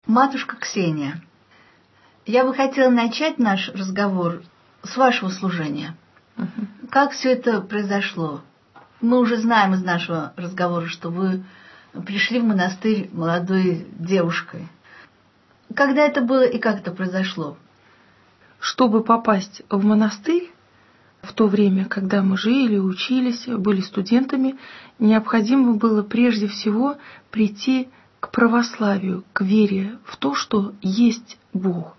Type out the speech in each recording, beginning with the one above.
Матушка Ксения, я бы хотела начать наш разговор с вашего служения. Как все это произошло? Мы уже знаем из нашего разговора, что вы пришли в монастырь молодой девушкой. Когда это было и как это произошло? Чтобы попасть в монастырь, в то время, когда мы жили, учились, были студентами, необходимо было прежде всего прийти к православию, к вере в то, что есть Бог.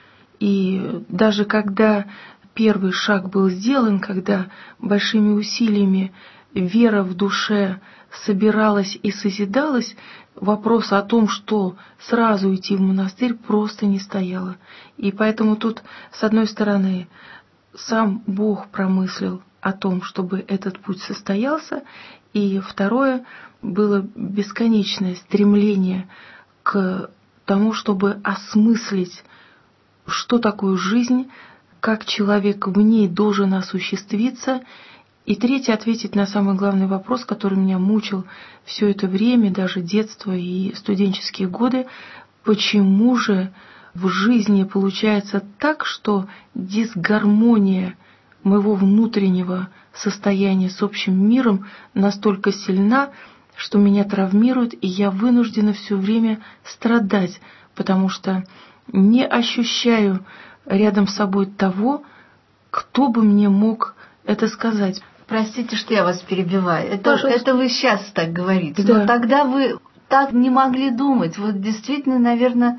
И даже когда первый шаг был сделан, когда большими усилиями вера в душе собиралась и созидалась, вопрос о том, что сразу идти в монастырь, просто не стояло. И поэтому тут, с одной стороны, сам Бог промыслил о том, чтобы этот путь состоялся, и второе, было бесконечное стремление к тому, чтобы осмыслить, что такое жизнь, как человек в ней должен осуществиться, и третье, ответить на самый главный вопрос, который меня мучил все это время, даже детство и студенческие годы: почему же в жизни получается так, что дисгармония моего внутреннего состояния с общим миром настолько сильна, что меня травмирует, и я вынуждена все время страдать, потому что не ощущаю рядом с собой того, кто бы мне мог это сказать. Простите, что я вас перебиваю. Это вы сейчас так говорите. Да. Но тогда вы так не могли думать. Вот действительно, наверное,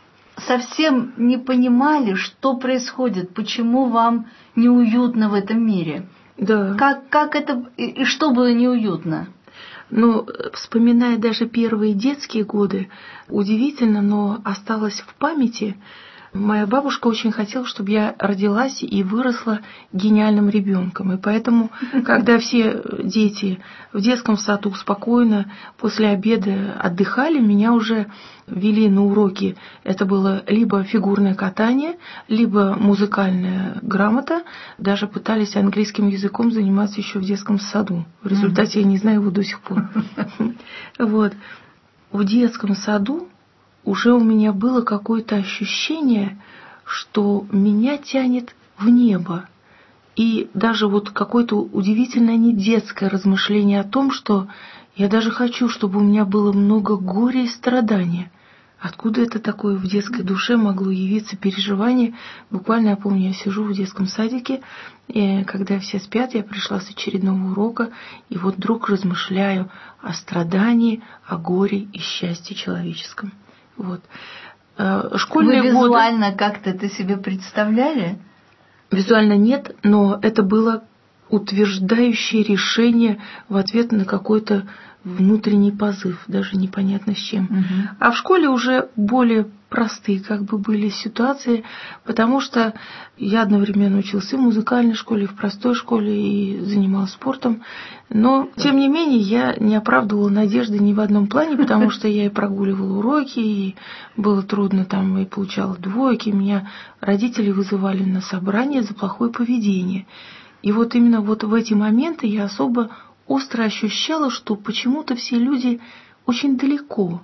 совсем не понимали, что происходит, почему вам неуютно в этом мире. Да. Как это и что было неуютно? Но, вспоминая даже первые детские годы, удивительно, но осталось в памяти, моя бабушка очень хотела, чтобы я родилась и выросла гениальным ребенком. И поэтому, когда все дети в детском саду спокойно после обеда отдыхали, меня уже вели на уроки. Это было либо фигурное катание, либо музыкальная грамота. Даже пытались английским языком заниматься еще в детском саду. В результате я не знаю его до сих пор. Вот. В детском саду уже у меня было какое-то ощущение, что меня тянет в небо. И даже вот какое-то удивительное недетское размышление о том, что я даже хочу, чтобы у меня было много горя и страдания. Откуда это такое в детской душе могло явиться переживание? Буквально я помню, я сижу в детском садике, и когда все спят, я пришла с очередного урока, и вот вдруг размышляю о страдании, о горе и счастье человеческом. Вот. Школьные Вы визуально годы... как-то это себе представляли? Визуально нет, но это было утверждающее решение в ответ на какой-то внутренний позыв, даже непонятно с чем. А в школе уже более простые как бы были ситуации, потому что я одновременно училась и в музыкальной школе, и в простой школе, и занималась спортом. Но, тем не менее, я не оправдывала надежды ни в одном плане, потому что я и прогуливала уроки, и было трудно там, и получала двойки. Меня родители вызывали на собрание за плохое поведение. И вот именно вот в эти моменты я особо остро ощущала, что почему-то все люди очень далеко,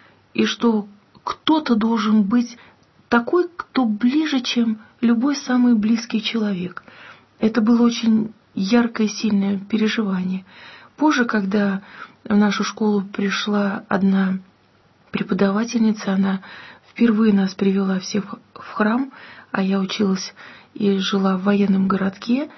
и что кто-то должен быть такой, кто ближе, чем любой самый близкий человек. Это было очень яркое, сильное переживание. Позже, когда в нашу школу пришла одна преподавательница, она впервые нас привела всех в храм, а я училась и жила в военном городке,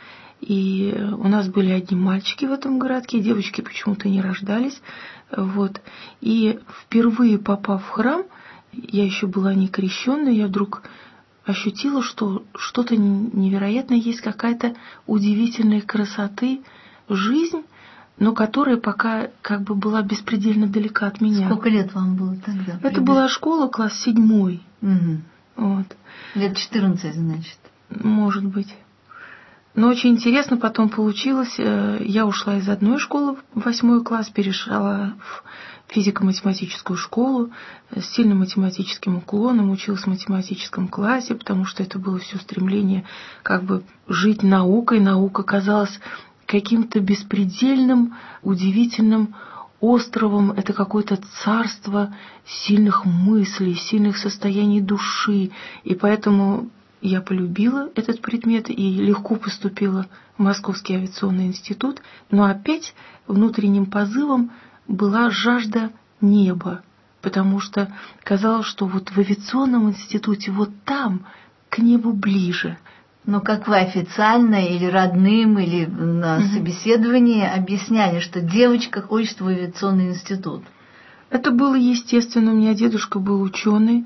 и у нас были одни мальчики в этом городке, девочки почему-то не рождались. Вот. И впервые попав в храм, я еще была не крещенная, я вдруг ощутила, что что-то невероятное есть, какая-то удивительная красоты жизнь, но которая пока как бы была беспредельно далека от меня. Сколько лет вам было тогда? Это была школа, класс 7. Вот. Лет 14, значит. Может быть. Но очень интересно потом получилось. Я ушла из одной школы в 8 класс, перешла в физико-математическую школу с сильным математическим уклоном, училась в математическом классе, потому что это было все стремление как бы жить наукой. Наука казалась каким-то беспредельным, удивительным островом, это какое-то царство сильных мыслей, сильных состояний души. И поэтому я полюбила этот предмет и легко поступила в Московский авиационный институт. Но опять внутренним позывом была жажда неба, потому что казалось, что вот в авиационном институте, вот там, к небу ближе. Но как вы официально или родным, или на собеседовании объясняли, что девочка хочет в авиационный институт? Это было естественно. У меня дедушка был ученый,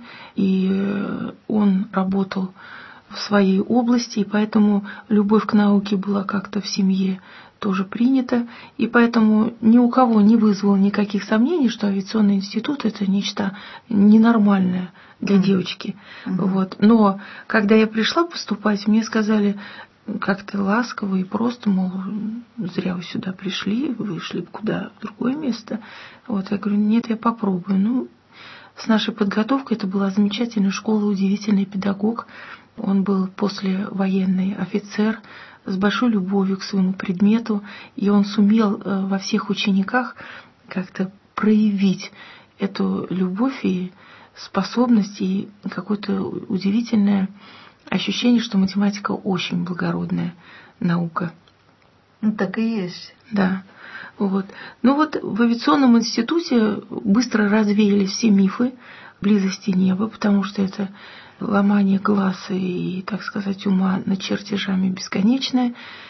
и он работал в своей области, и поэтому любовь к науке была как-то в семье тоже принята, и поэтому ни у кого не вызвало никаких сомнений, что авиационный институт – это нечто ненормальное для девочки. Вот. Но когда я пришла поступать, мне сказали как-то ласково и просто, мол, зря вы сюда пришли, вы шли бы куда, в другое место. Вот. Я говорю, нет, я попробую. Ну, с нашей подготовкой это была замечательная школа, удивительный педагог. Он был послевоенный офицер с большой любовью к своему предмету, и он сумел во всех учениках как-то проявить эту любовь и способность, и какое-то удивительное ощущение, что математика очень благородная наука. Ну, так и есть. Да. Вот. Ну вот в авиационном институте быстро развеялись все мифы близости неба, потому что это ломание глаз и, так сказать, ума над чертежами бесконечное.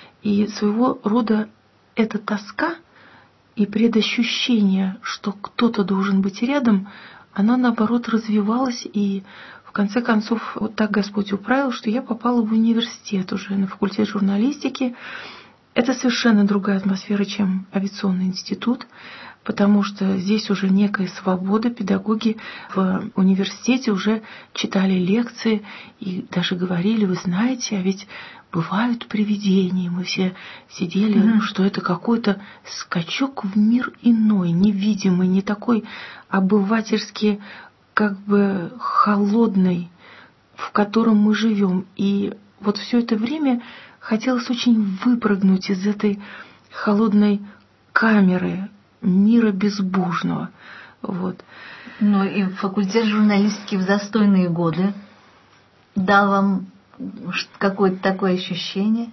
И своего рода эта тоска и предощущение, что кто-то должен быть рядом, она, наоборот, развивалась, и в конце концов вот так Господь управил, что я попала в университет уже на факультет журналистики. Это совершенно другая атмосфера, чем авиационный институт, потому что здесь уже некая свобода. Педагоги в университете уже читали лекции и даже говорили, вы знаете, а ведь бывают привидения. Мы все сидели, что это какой-то скачок в мир иной, невидимый, не такой обывательски как бы холодный, в котором мы живем. И вот все это время хотелось очень выпрыгнуть из этой холодной камеры мира безбожного. Вот. Ну и факультет журналистики в застойные годы дал вам какое-то такое ощущение?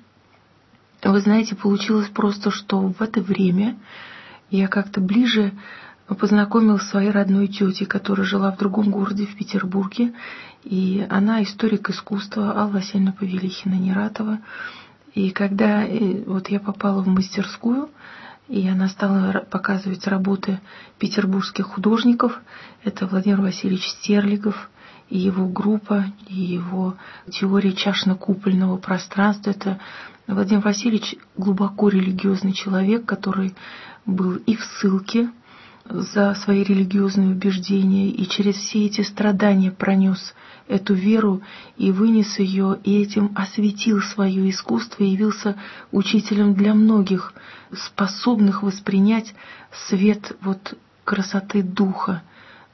Вы знаете, получилось просто, что в это время я как-то ближе познакомилась с своей родной тетей, которая жила в другом городе, в Петербурге. И она историк искусства, Алла Васильевна Павелихина-Нератова. И когда вот я попала в мастерскую, и она стала показывать работы петербургских художников, это Владимир Васильевич Стерлигов и его группа, и его теория чашно-купольного пространства. Это Владимир Васильевич глубоко религиозный человек, который был и в ссылке за свои религиозные убеждения, и через все эти страдания пронес эту веру и вынес ее, и этим осветил свое искусство и явился учителем для многих, способных воспринять свет вот красоты духа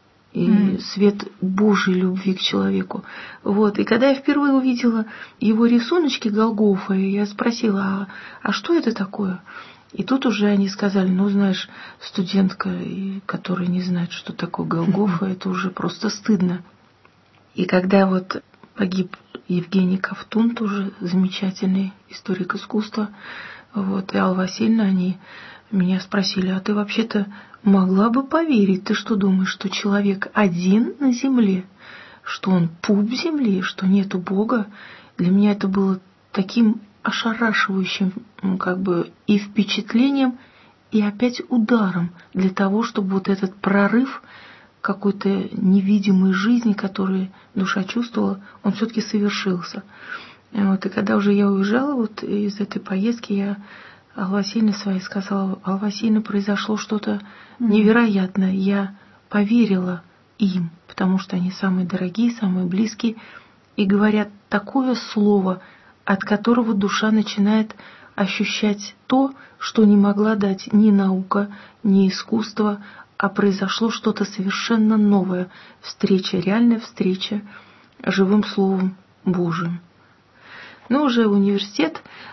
и свет Божьей любви к человеку. Вот. И когда я впервые увидела его рисуночки Голгофа, я спросила, а что это такое? И тут уже они сказали, ну, знаешь, студентка, которая не знает, что такое Голгофа, это уже просто стыдно. И когда вот погиб Евгений Ковтун, тоже замечательный историк искусства, вот, и Алла Васильевна, они меня спросили, а ты вообще-то могла бы поверить, ты что думаешь, что человек один на земле, что он пуп земли, что нету Бога? Для меня это было таким ошарашивающим как бы и впечатлением, и опять ударом для того, чтобы вот этот прорыв какой-то невидимой жизни, которую душа чувствовала, он все-таки совершился. Вот, и когда уже я уезжала вот из этой поездки, я Алле Васильевне своей сказала, Алла Васильевна, произошло что-то невероятное. Я поверила им, потому что они самые дорогие, самые близкие, и говорят такое слово, от которого душа начинает ощущать то, что не могла дать ни наука, ни искусство, а произошло что-то совершенно новое. Встреча, реальная встреча живым Словом Божиим. Но уже университет, в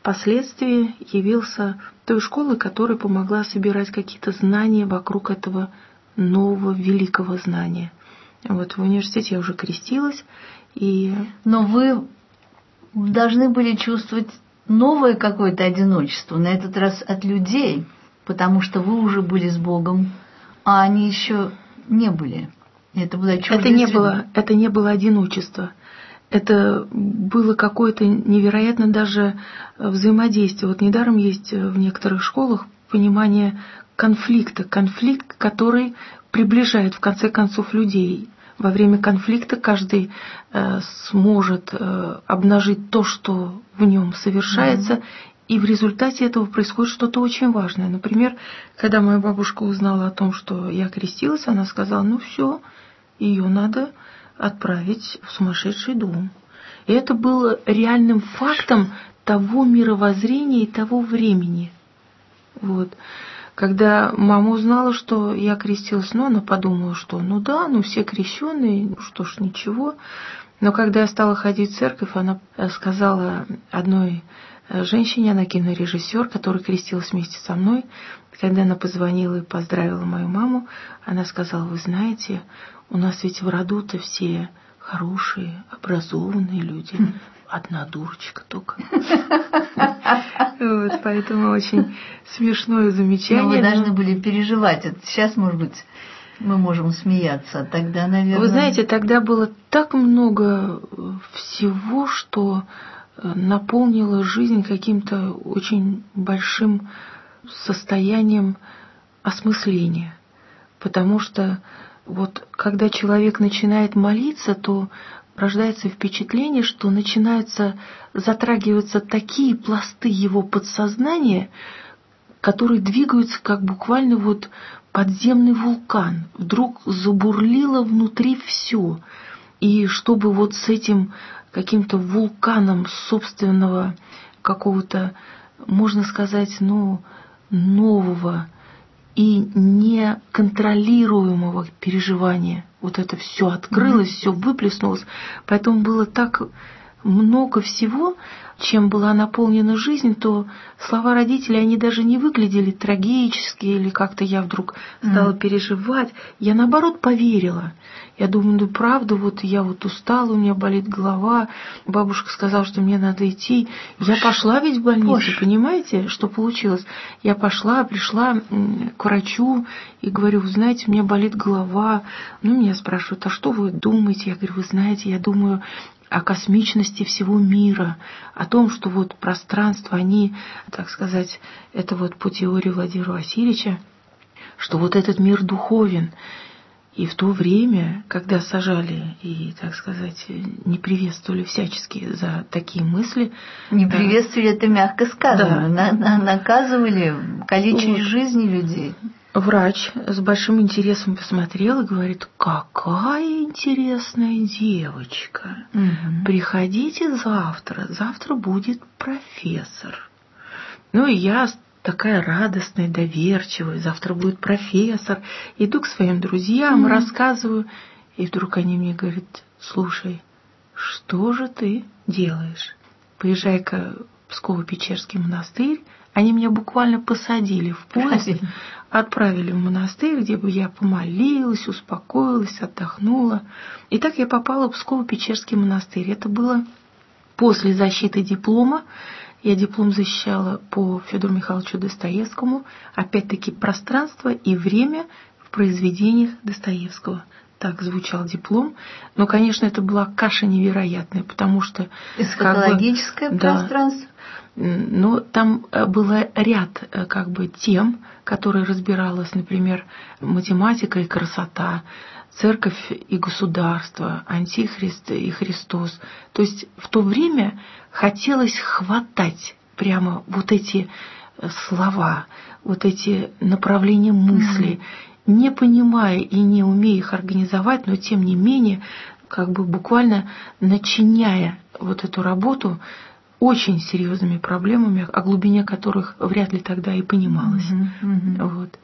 впоследствии явился той школой, которая помогла собирать какие-то знания вокруг этого нового великого знания. Вот в университете я уже крестилась. Но вы должны были чувствовать новое какое-то одиночество, на этот раз от людей, потому что вы уже были с Богом, а они еще не были. Это была чуждая это не было одиночество. Это было какое-то невероятно даже взаимодействие. Вот недаром есть в некоторых школах понимание конфликта. Конфликт, который приближает в конце концов людей. Во время конфликта каждый сможет обнажить то, что в нем совершается, и в результате этого происходит что-то очень важное. Например, когда моя бабушка узнала о том, что я крестилась, она сказала: ну все, ее надо отправить в сумасшедший дом. И это было реальным фактом того мировоззрения и того времени. Вот. Когда мама узнала, что я крестилась, она подумала, что все крещеные, что ж, ничего. Но когда я стала ходить в церковь, она сказала одной женщине, она кинорежиссер, которая крестилась вместе со мной, когда она позвонила и поздравила мою маму, она сказала: вы знаете, у нас ведь в роду-то все хорошие, образованные люди. Одна дурочка только. Вот, поэтому очень смешное замечание. Но вы должны были переживать это. Сейчас, может быть, мы можем смеяться, а тогда, наверное... Вы знаете, тогда было так много всего, что наполнило жизнь каким-то очень большим состоянием осмысления. Потому что вот когда человек начинает молиться, то рождается впечатление, что затрагиваются такие пласты его подсознания, которые двигаются как буквально вот подземный вулкан. Вдруг забурлило внутри все. И чтобы вот с этим каким-то вулканом собственного какого-то, можно сказать, нового и неконтролируемого переживания, вот это все открылось, все выплеснулось. Поэтому было так много всего, чем была наполнена жизнь, то слова родителей, они даже не выглядели трагически, или как-то я вдруг стала переживать. Я, наоборот, поверила. Я думаю, правда, вот я вот устала, у меня болит голова. Бабушка сказала, что мне надо идти. Я пошла ведь в больницу, понимаете, что получилось? Я пришла к врачу и говорю: вы знаете, у меня болит голова. Меня спрашивают: а что вы думаете? Я говорю: вы знаете, я думаю о космичности всего мира, о том, что вот пространство, они, так сказать, это вот по теории Владимира Васильевича, что вот этот мир духовен. И в то время, когда сажали и, так сказать, не приветствовали всячески за такие мысли... Не приветствовали, это мягко сказано. Да. Наказывали, калечили жизни людей. Врач с большим интересом посмотрел и говорит: какая интересная девочка. Приходите завтра. Завтра будет профессор. И я такая радостная, доверчивая. Завтра будет профессор. Иду к своим друзьям, рассказываю. И вдруг они мне говорят: слушай, что же ты делаешь? Поезжай-ка в Псково-Печерский монастырь. Они меня буквально посадили в поезд, отправили в монастырь, где бы я помолилась, успокоилась, отдохнула. И так я попала в Псково-Печерский монастырь. Это было после защиты диплома. Я диплом защищала по Федору Михайловичу Достоевскому. Опять-таки пространство и время в произведениях Достоевского. Так звучал диплом. Но, конечно, это была каша невероятная, потому что... Эсхатологическое пространство. Но там был ряд тем, которые разбиралась, например, математика и красота, церковь и государство, антихрист и Христос. То есть в то время хотелось хватать прямо вот эти слова, вот эти направления мысли, не понимая и не умея их организовать, но тем не менее буквально начиняя вот эту работу очень серьезными проблемами, о глубине которых вряд ли тогда и понималось. Вот.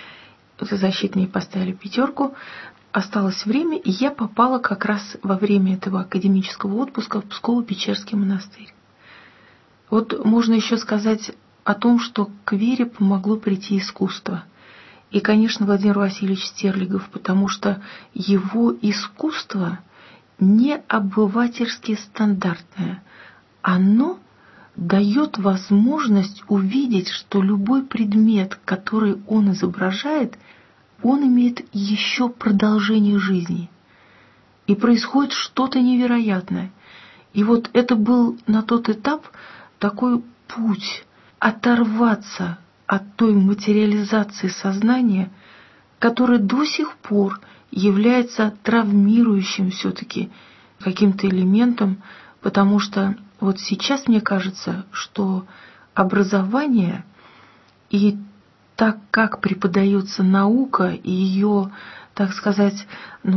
За защиту мне поставили 5. Осталось время, и я попала как раз во время этого академического отпуска в Псково-Печерский монастырь. Вот можно еще сказать о том, что к вере помогло прийти искусство. И, конечно, Владимир Васильевич Стерлигов, потому что его искусство не обывательски стандартное. Оно дает возможность увидеть, что любой предмет, который он изображает, он имеет еще продолжение жизни. И происходит что-то невероятное. И вот это был на тот этап такой путь оторваться от той материализации сознания, которая до сих пор является травмирующим все-таки каким-то элементом, потому что вот сейчас мне кажется, что образование и так, как преподается наука, и ее, так сказать,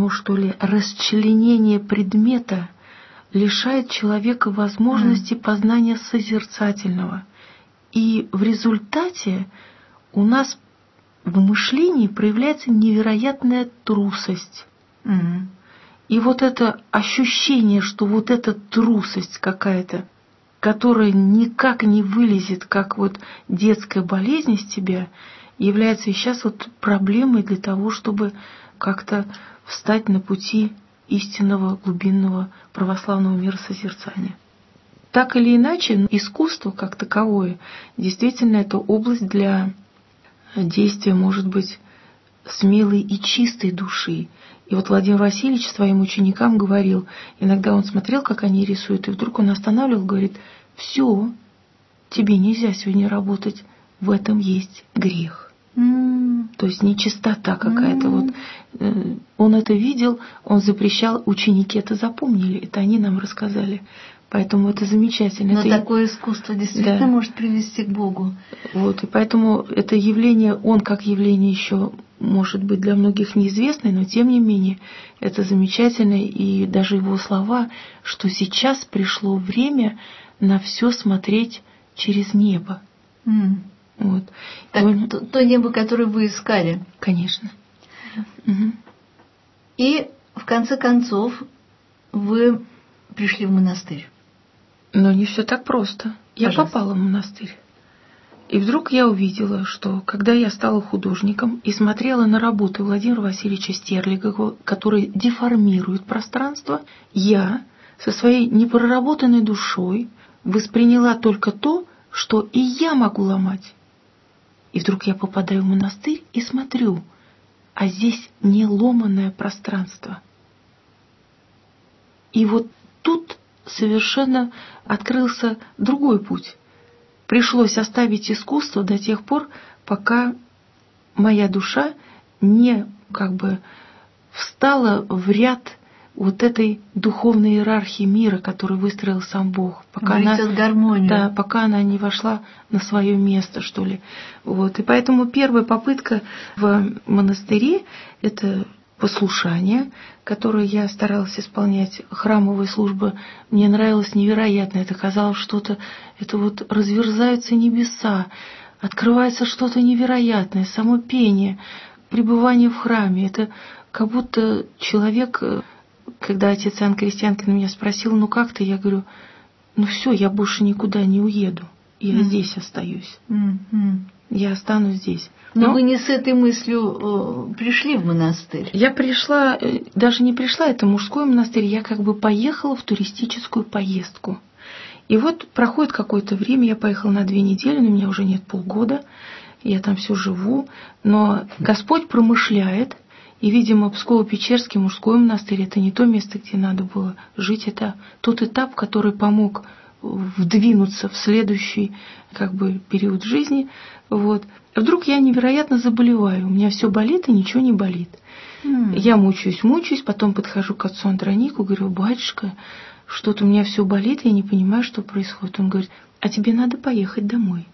расчленение предмета лишает человека возможности познания созерцательного. И в результате у нас в мышлении проявляется невероятная трусость. И вот это ощущение, что вот эта трусость какая-то, которая никак не вылезет, как вот детская болезнь из тебя, является сейчас вот проблемой для того, чтобы как-то встать на пути истинного глубинного православного миросозерцания. Так или иначе, искусство как таковое, действительно, это область для действия, может быть, смелой и чистой души. И вот Владимир Васильевич своим ученикам говорил, иногда он смотрел, как они рисуют, и вдруг он останавливал, говорит: «Все, тебе нельзя сегодня работать, в этом есть грех». То есть нечистота какая-то. Вот, он это видел, он запрещал, ученики это запомнили, это они нам рассказали. Поэтому это замечательно. Но это такое искусство действительно может привести к Богу. Вот, и поэтому это явление, он как явление еще может быть для многих неизвестный, но тем не менее это замечательно. И даже его слова, что сейчас пришло время на все смотреть через небо. Вот. Так, то небо, которое вы искали. Конечно. И в конце концов вы пришли в монастырь. Но не все так просто. Я попала в монастырь. И вдруг я увидела, что когда я стала художником и смотрела на работы Владимира Васильевича Стерлигова, которые деформируют пространство, я со своей непроработанной душой восприняла только то, что и я могу ломать. И вдруг я попадаю в монастырь и смотрю, а здесь не ломаное пространство. И вот тут совершенно открылся другой путь. Пришлось оставить искусство до тех пор, пока моя душа не встала в ряд вот этой духовной иерархии мира, которую выстроил сам Бог, пока она не вошла на свое место, что ли. Вот. И поэтому первая попытка в монастыре – это послушание, которое я старалась исполнять, храмовая служба, мне нравилось невероятно. Это казалось что-то, это вот разверзаются небеса, открывается что-то невероятное, само пение, пребывание в храме. Это как будто человек, когда отец Иоанн Крестьянкин меня спросил: «Ну как ты?» Я говорю: «Ну все, я больше никуда не уеду, я здесь остаюсь». Я останусь здесь. Но вы не с этой мыслью пришли в монастырь? Я пришла, даже не пришла, это мужской монастырь, я поехала в туристическую поездку. И вот проходит какое-то время, я поехала на 2 недели, но у меня уже нет полгода, я там все живу, но Господь промышляет, и, видимо, Псково-Печерский мужской монастырь – это не то место, где надо было жить, это тот этап, который помог вдвинуться в следующий период жизни. Вот. Вдруг я невероятно заболеваю, у меня все болит и ничего не болит. Я мучаюсь, потом подхожу к отцу Андронику, говорю: «Батюшка, что-то у меня все болит, я не понимаю, что происходит». Он говорит: «А тебе надо поехать домой».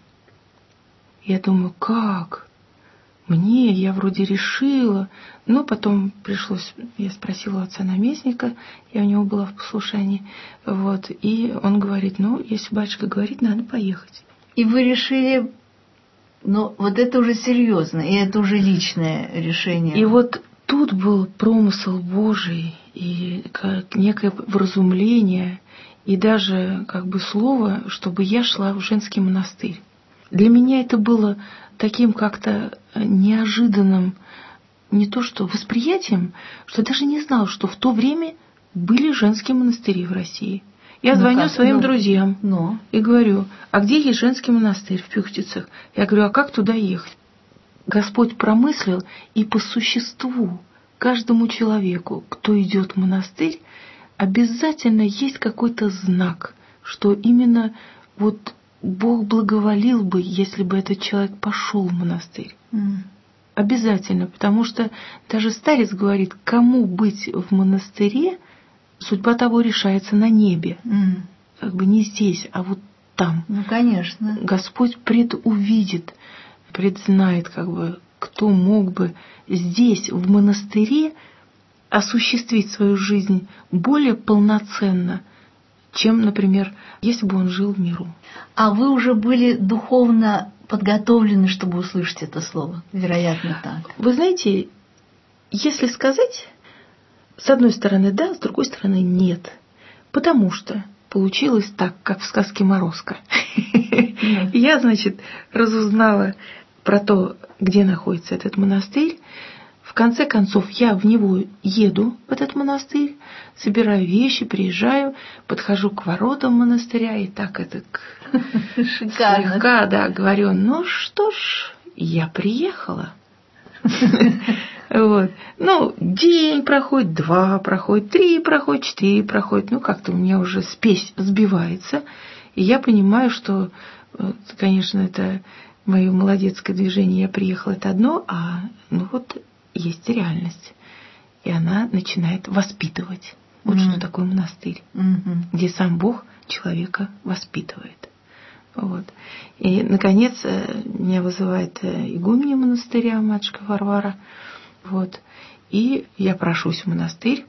Я думаю: как? Мне, я вроде решила, но потом пришлось, я спросила отца наместника, я у него была в послушании, вот, и он говорит: если батюшка говорит, надо поехать. И вы решили, вот это уже серьезно, и это уже личное решение. И вот тут был промысел Божий, и как некое вразумление, и даже как бы слово, чтобы я шла в женский монастырь. Для меня это было таким как-то неожиданным, не то что восприятием, что я даже не знала, что в то время были женские монастыри в России. Я звоню своим друзьям и говорю: а где есть женский монастырь в Пюхтицах? Я говорю: а как туда ехать? Господь промыслил, и по существу каждому человеку, кто идет в монастырь, обязательно есть какой-то знак, что именно вот Бог благоволил бы, если бы этот человек пошел в монастырь. Обязательно, потому что даже старец говорит, кому быть в монастыре, судьба того решается на небе. Как бы не здесь, а вот там. Ну, конечно. Господь предувидит, предзнает, как бы, кто мог бы здесь, в монастыре, осуществить свою жизнь более полноценно, чем, например, если бы он жил в миру. А вы уже были духовно подготовлены, чтобы услышать это слово? Вероятно, так. Вы знаете, если сказать, с одной стороны да, с другой стороны нет. Потому что получилось так, как в сказке «Морозко». Я, значит, разузнала про то, где находится этот монастырь. В конце концов, я в него еду, в этот монастырь, собираю вещи, приезжаю, подхожу к воротам монастыря, и так это слегка, да, говорю: ну что ж, я приехала. Вот. Ну, день проходит, 2 проходит, 3 проходит, 4 проходит. Ну, как-то у меня уже спесь сбивается. И я понимаю, что, конечно, это мое молодецкое движение, я приехала, это одно, а ну вот есть реальность. И она начинает воспитывать. Вот что такое монастырь, где сам Бог человека воспитывает. Вот. И, наконец, меня вызывает игуменья монастыря, матушка Варвара. Вот. И я прошусь в монастырь.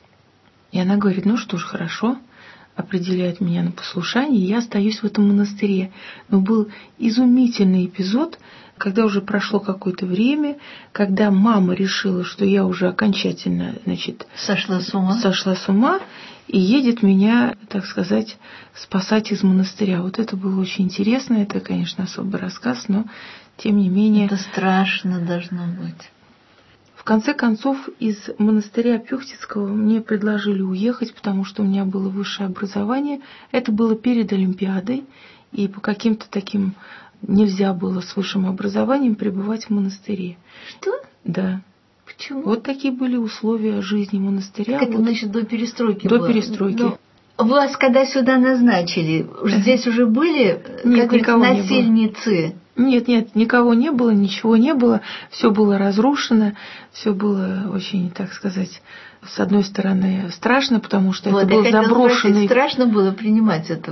И она говорит: ну что ж, хорошо. Определяет меня на послушание, и я остаюсь в этом монастыре. Но был изумительный эпизод, когда уже прошло какое-то время, когда мама решила, что я уже окончательно, значит, сошла с ума и едет меня, так сказать, спасать из монастыря. Вот это было очень интересно, это, конечно, особый рассказ, но тем не менее... Это страшно должно быть. В конце концов, из монастыря Пюхтицкого мне предложили уехать, потому что у меня было высшее образование. Это было перед Олимпиадой, и по каким-то таким нельзя было с высшим образованием пребывать в монастыре. Что? Да. Почему? Вот такие были условия жизни монастыря. Так это, значит, до перестройки До было. перестройки. Но вас, когда сюда назначили, здесь уже были, нет, никого насильницы? Не было. Нет, никого не было, ничего не было, все было разрушено, все было очень, так сказать, с одной стороны страшно, потому что вот, это был заброшенный... Страшно было принимать это.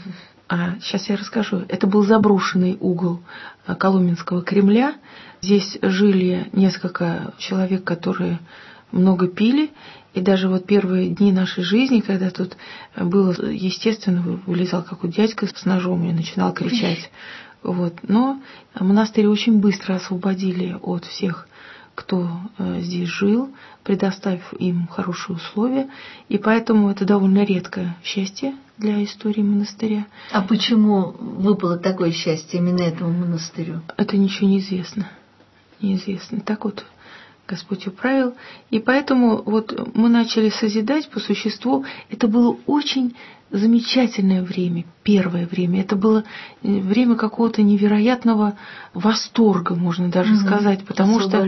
Сейчас я расскажу. Это был заброшенный угол Коломенского Кремля. Здесь жили несколько человек, которые много пили. И даже вот первые дни нашей жизни, когда тут было, естественно, вылезал какой-то дядька с ножом и начинал кричать. Вот. Но монастырь очень быстро освободили от всех, кто здесь жил, предоставив им хорошие условия. И поэтому это довольно редкое счастье для истории монастыря. А почему выпало такое счастье именно этому монастырю? Это ничего не известно. Неизвестно. Так вот Господь управил. И поэтому вот мы начали созидать по существу. Это было очень замечательное время, первое время. Это было время какого-то невероятного восторга, можно даже сказать, потому что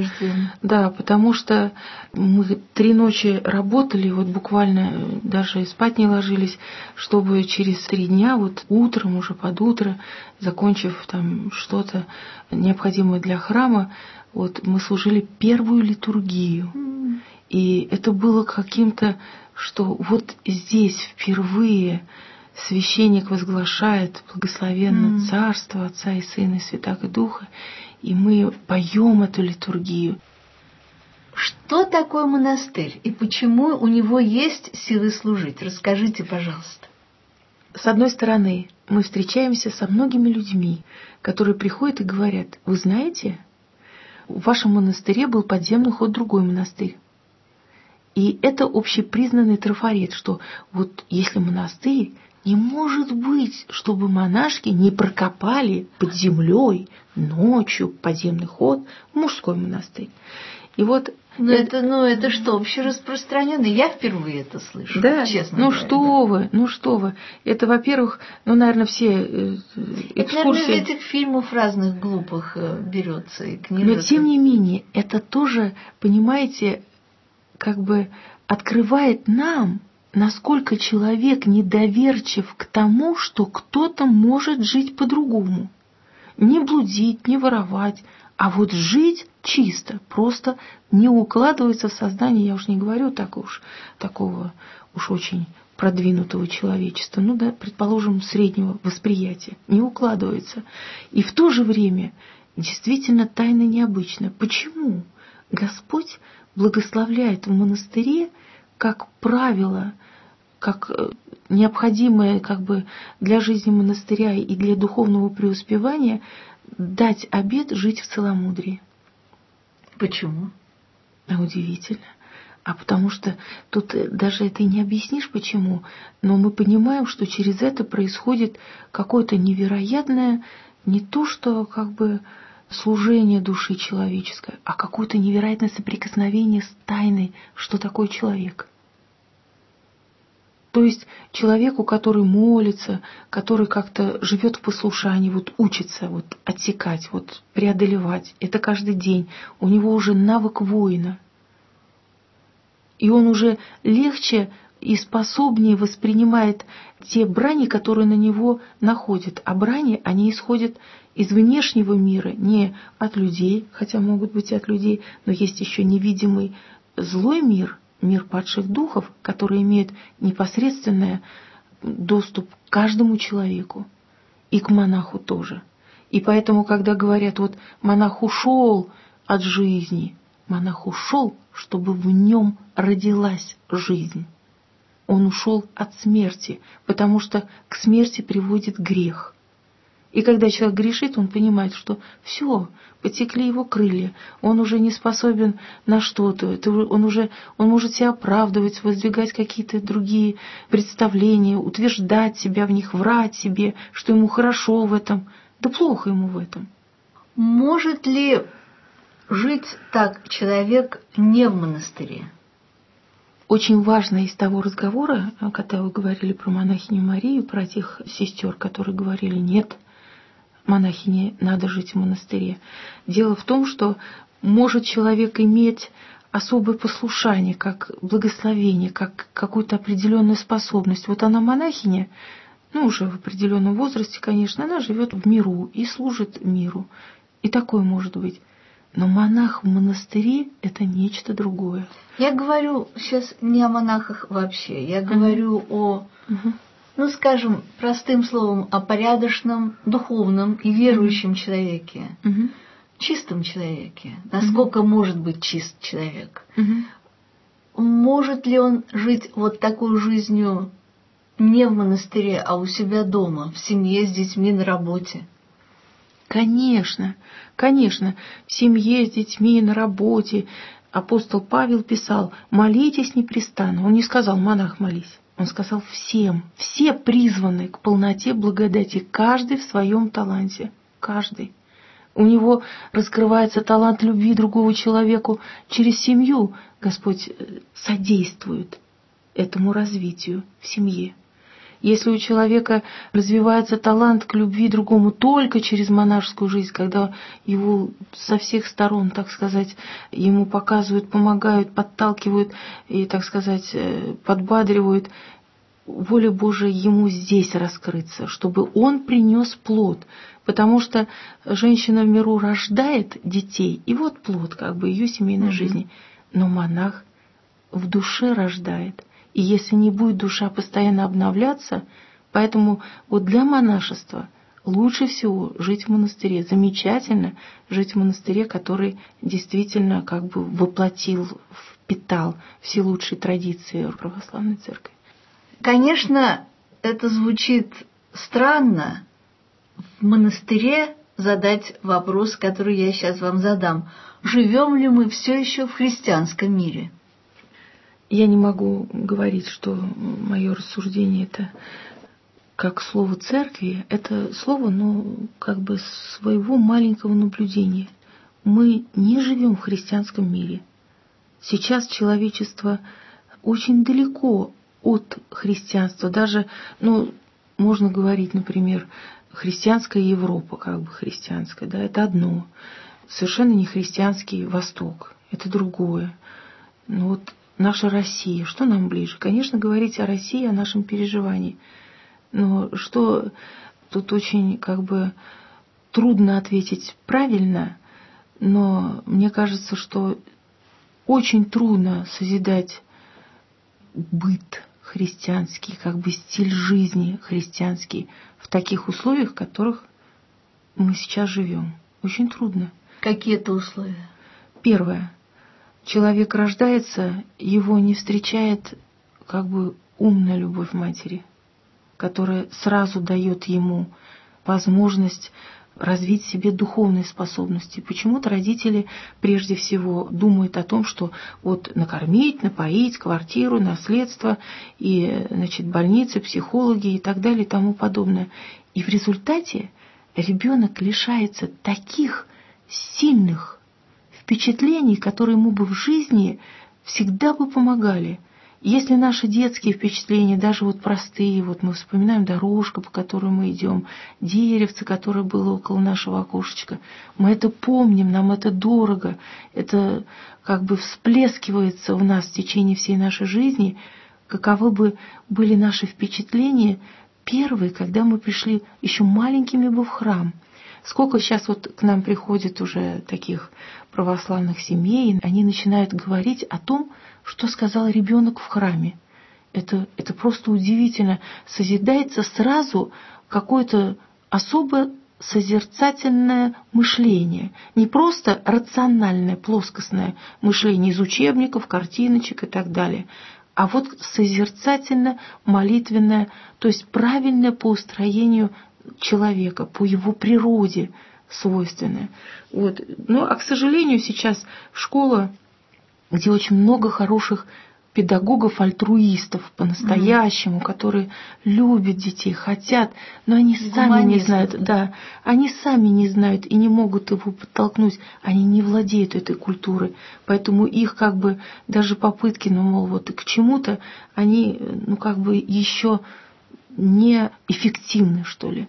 мы 3 ночи работали, вот буквально даже и спать не ложились, чтобы через 3 дня, вот утром, уже под утро, закончив там что-то необходимое для храма, вот мы служили первую литургию. И это было каким-то, что вот здесь впервые священник возглашает благословенно Царство Отца и Сына и Святаго Духа, и мы поем эту литургию. Что такое монастырь и почему у него есть силы служить? Расскажите, пожалуйста. С одной стороны, мы встречаемся со многими людьми, которые приходят и говорят: вы знаете, в вашем монастыре был подземный ход в другой монастырь. И это общепризнанный трафарет, что вот если монастырь, не может быть, чтобы монашки не прокопали под землей ночью подземный ход в мужской монастырь. И вот это что, общераспространенно? Я впервые это слышу, да, честно говоря. Что вы. Это, во-первых, наверное, все экскурсии. Это, наверное, из этих фильмов разных глупых берется и книжек. Но, тем не менее, это тоже, понимаете, как бы открывает нам, насколько человек недоверчив к тому, что кто-то может жить по-другому. Не блудить, не воровать, а вот жить чисто, просто не укладывается в сознание, я уж не говорю такого уж очень продвинутого человечества, предположим, среднего восприятия, не укладывается. И в то же время действительно тайна необычна. Почему Господь благословляет в монастыре, как правило, как необходимое для жизни монастыря и для духовного преуспевания, дать обет жить в целомудрии? Почему? Удивительно. Потому что тут даже это и не объяснишь почему, но мы понимаем, что через это происходит какое-то невероятное, не то что служение души человеческой, а какое-то невероятное соприкосновение с тайной, что такое человек. То есть человеку, который молится, который как-то живет в послушании, учится отсекать, преодолевать, это каждый день, у него уже навык воина. И он уже легче и способнее воспринимает те брани, которые на него находят. А брани, они исходят из внешнего мира, не от людей, хотя могут быть и от людей, но есть еще невидимый злой мир, мир падших духов, который имеет непосредственный доступ к каждому человеку и к монаху тоже. И поэтому, когда говорят, монах ушел от жизни, монах ушел, чтобы в нем родилась жизнь. Он ушел от смерти, потому что к смерти приводит грех. И когда человек грешит, он понимает, что все, потекли его крылья, он уже не способен на что-то, он может себя оправдывать, воздвигать какие-то другие представления, утверждать себя в них, врать себе, что ему хорошо в этом, да плохо ему в этом. Может ли жить так человек не в монастыре? Очень важно из того разговора, когда вы говорили про монахиню Марию, про тех сестер, которые говорили «нет, монахине надо жить в монастыре». Дело в том, что может человек иметь особое послушание, как благословение, как какую-то определенную способность. Она монахиня, уже в определенном возрасте, конечно, она живет в миру и служит миру. И такое может быть. Но монах в монастыре – это нечто другое. Я говорю сейчас не о монахах вообще. Я говорю о, скажем, простым словом, о порядочном, духовном и верующем человеке. Чистом человеке. Насколько может быть чист человек? Может ли он жить такой жизнью не в монастыре, а у себя дома, в семье, с детьми, на работе? Конечно, в семье, с детьми, на работе. Апостол Павел писал: «Молитесь непрестанно». Он не сказал: «Монах, молись». Он сказал: «Всем». Все призваны к полноте благодати, каждый в своем таланте. Каждый. У него раскрывается талант любви другому человеку через семью. Господь содействует этому развитию в семье. Если у человека развивается талант к любви другому только через монашескую жизнь, когда его со всех сторон, так сказать, ему показывают, помогают, подталкивают и, так сказать, подбадривают, воля Божия ему здесь раскрыться, чтобы он принес плод. Потому что женщина в миру рождает детей, и плод ее семейной жизни. Но монах в душе рождает. И если не будет душа постоянно обновляться, поэтому для монашества лучше всего жить в монастыре. Замечательно жить в монастыре, который действительно воплотил, впитал все лучшие традиции православной церкви. Конечно, это звучит странно в монастыре задать вопрос, который я сейчас вам задам. Живем ли мы все еще в христианском мире? Я не могу говорить, что мое рассуждение это как слово церкви, это слово, как бы своего маленького наблюдения. Мы не живем в христианском мире. Сейчас человечество очень далеко от христианства. Даже, можно говорить, например, христианская Европа, как бы христианская, да, это одно. Совершенно не христианский Восток, это другое. Наша Россия, что нам ближе? Конечно, говорить о России, о нашем переживании. Но что тут очень как бы трудно ответить правильно, но мне кажется, что очень трудно созидать быт христианский, как бы стиль жизни христианский в таких условиях, в которых мы сейчас живем. Очень трудно. Какие это условия? Первое. Человек рождается, его не встречает как бы умная любовь матери, которая сразу дает ему возможность развить в себе духовные способности. Почему-то родители прежде всего думают о том, что накормить, напоить, квартиру, наследство, и, больницы, психологи и так далее и тому подобное. И в результате ребенок лишается таких сильных впечатлений, которые ему бы в жизни всегда бы помогали. Если наши детские впечатления, даже простые, мы вспоминаем дорожку, по которой мы идем, деревце, которое было около нашего окошечка, мы это помним, нам это дорого, это как бы всплескивается в нас в течение всей нашей жизни, каковы бы были наши впечатления первые, когда мы пришли еще маленькими бы в храм. Сколько сейчас к нам приходит уже таких православных семей, они начинают говорить о том, что сказал ребенок в храме. Это просто удивительно. Созидается сразу какое-то особо созерцательное мышление. Не просто рациональное, плоскостное мышление из учебников, картиночек и так далее, а созерцательно-молитвенное, то есть правильное по устроению человека, по его природе свойственное. А, к сожалению, сейчас школа, где очень много хороших педагогов-альтруистов по-настоящему, которые любят детей, хотят, но они сами не знают, они сами не знают и не могут его подтолкнуть, они не владеют этой культурой, поэтому их как бы даже попытки, к чему-то, они, еще не эффективны, что ли.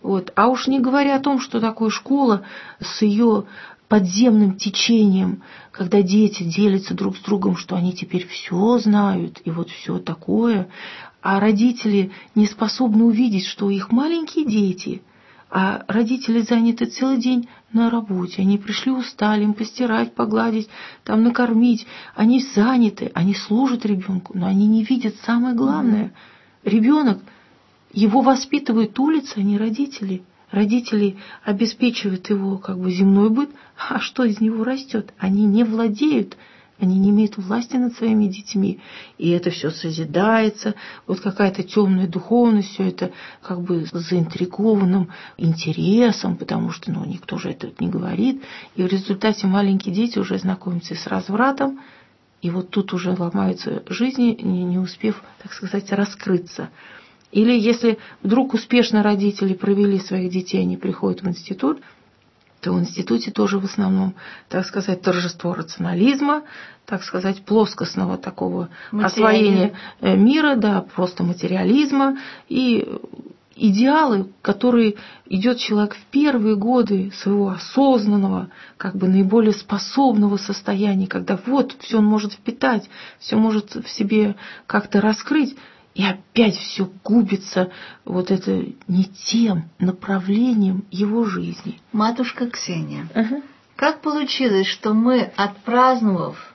А уж не говоря о том, что такое школа с ее подземным течением, когда дети делятся друг с другом, что они теперь все знают, и все такое, а родители не способны увидеть, что у их маленькие дети, а родители заняты целый день на работе, они пришли устали, им постирать, погладить, накормить, они заняты, они служат ребенку, но они не видят самое главное. Ребенок, его воспитывает улица, а не родители. Родители обеспечивают его земной быт, а что из него растет? Они не владеют, они не имеют власти над своими детьми. И это все созидается, какая-то темная духовность, все это с заинтригованным интересом, потому что никто же это не говорит. И в результате маленькие дети уже знакомятся с развратом, и тут уже ломаются жизни, не успев, так сказать, раскрыться. Или если вдруг успешно родители провели своих детей, они приходят в институт, то в институте тоже в основном, так сказать, торжество рационализма, так сказать, плоскостного такого освоения мира, просто материализма и идеалы, которые идет человек в первые годы своего осознанного, наиболее способного состояния, когда все он может впитать, все может в себе как-то раскрыть. И опять все губится это не тем направлением его жизни. Матушка Ксения, как получилось, что мы, отпраздновав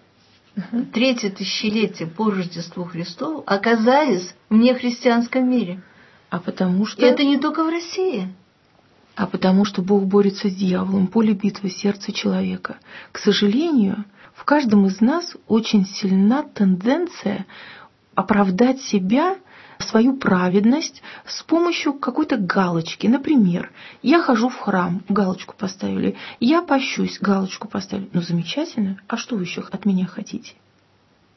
третье тысячелетие по Рождеству Христову, оказались в нехристианском мире? А потому что... И это не только в России. А потому что Бог борется с дьяволом, поле битвы сердца человека. К сожалению, в каждом из нас очень сильна тенденция оправдать себя, свою праведность с помощью какой-то галочки. Например, я хожу в храм, галочку поставили, я пощусь, галочку поставили. Замечательно, а что вы еще от меня хотите?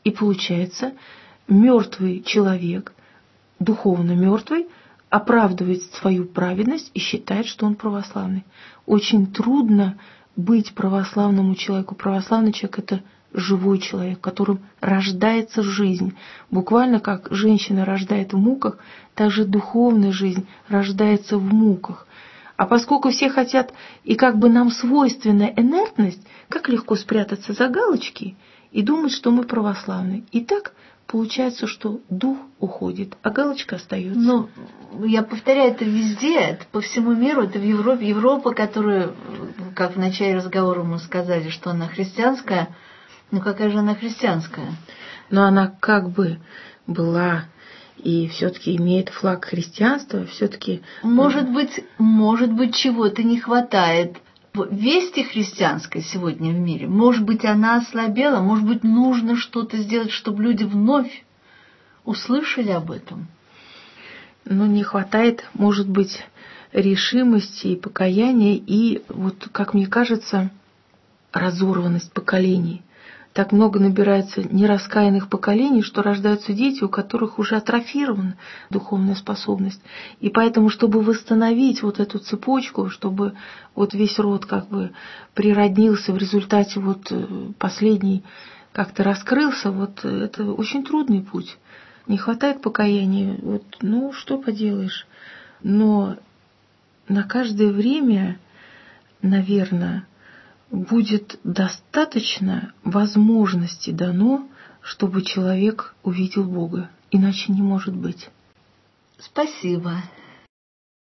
И получается, мертвый человек, духовно мертвый, оправдывает свою праведность и считает, что он православный. Очень трудно быть православному человеку. Православный человек – это живой человек, в котором рождается жизнь. Буквально как женщина рождает в муках, так же духовная жизнь рождается в муках. А поскольку все хотят, и как бы нам свойственна инертность, как легко спрятаться за галочки и думать, что мы православны. И так получается, что дух уходит, а галочка остается. Ну, я повторяю, это везде, это по всему миру, это в Европе. Европа, которая, как в начале разговора мы сказали, что она христианская, ну какая же она христианская? Но она как бы была и все-таки имеет флаг христианства, все-таки... Может быть, чего-то не хватает. Вести христианской сегодня в мире, может быть, она ослабела, может быть, нужно что-то сделать, чтобы люди вновь услышали об этом. Но не хватает, может быть, решимости и покаяния, и, вот, как мне кажется, разорванность поколений. Так много набирается нераскаянных поколений, что рождаются дети, у которых уже атрофирована духовная способность. И поэтому, чтобы восстановить вот эту цепочку, чтобы вот весь род как бы природнился, в результате вот последний как-то раскрылся, вот это очень трудный путь. Не хватает покаяния, вот, ну что поделаешь. Но на каждое время, наверное, будет достаточно возможности дано, чтобы человек увидел Бога. Иначе не может быть. Спасибо.